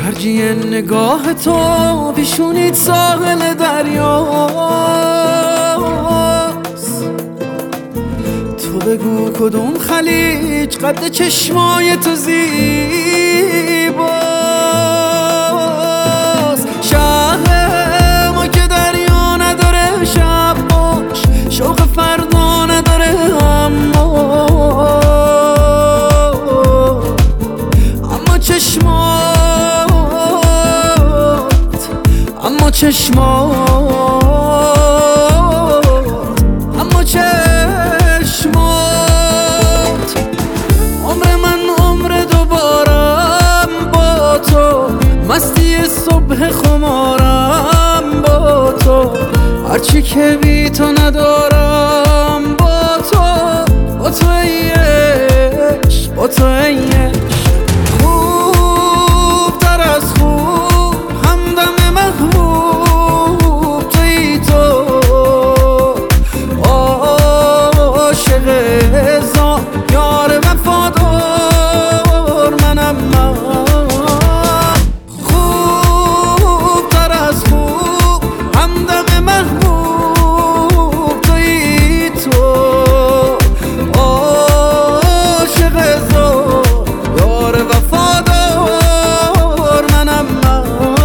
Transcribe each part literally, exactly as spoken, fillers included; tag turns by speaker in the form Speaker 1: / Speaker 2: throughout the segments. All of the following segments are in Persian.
Speaker 1: مرجی نگاه تو پیشونیت ساحل دریاست. تو بگو کدوم خلیج قد چشمای تو زیباست. شهر ما که دریا نداره شب باش، شوق فردا نداره اما اما چشمات اما چشمات اما چشمات عمر من عمر دوبارم با تو، مستی صبح خمارم با تو، هرچی که بی تو ندارم با تو، با تو ای عشق، با تو ای عشق. خوب تر از خوب همدم محبوب توی تو، عاشق هزار یار وفادار منم من. خوب تر از خوب همدم محبوب توی تو، عاشق هزار یار وفادار منم من.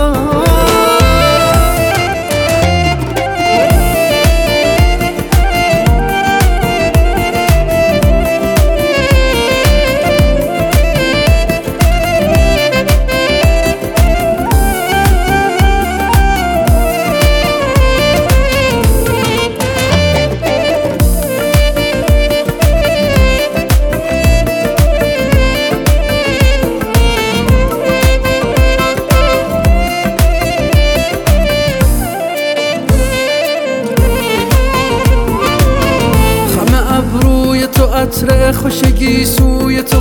Speaker 1: تو عطر خوشگی سوی تو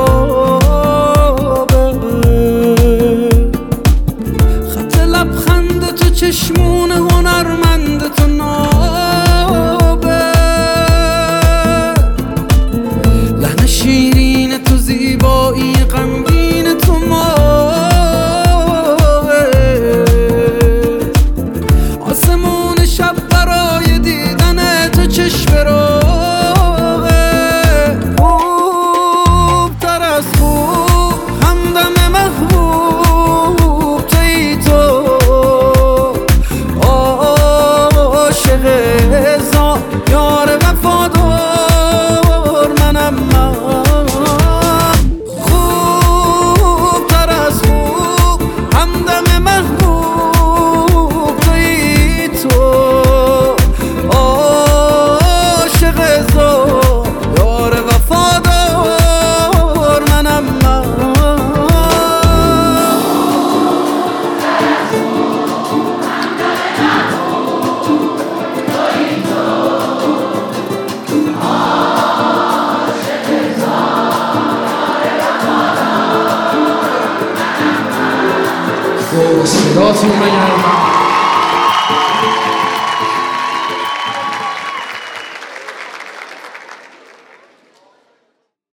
Speaker 1: خوابه، خط لبخند تو چشمون هنرمند تو نابه، لحن شیرین تو زیبایی غمگین تو ماه، آسمون شب برای دیدن تو چشم رو یار وفادار منم من. خوب تر از خوب همدم محبوب توی تو، عاشق هزار یار وفادار منم من.
Speaker 2: صداتون بگردم